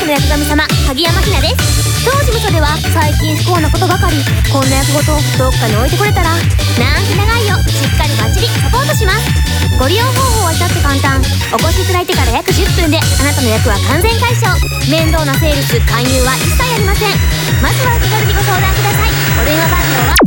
の役神様鍵山ひなです。当事務所では最近不幸なことばかり。こんな役ごとどっかに置いてこれたらなんて長いよ、しっかりバッチリサポートします。ご利用方法は至って簡単。お越しいただいてから約10分であなたの役は完全解消。面倒なセールス勧誘は一切ありません。まずはお気軽にご相談ください。お電話番号は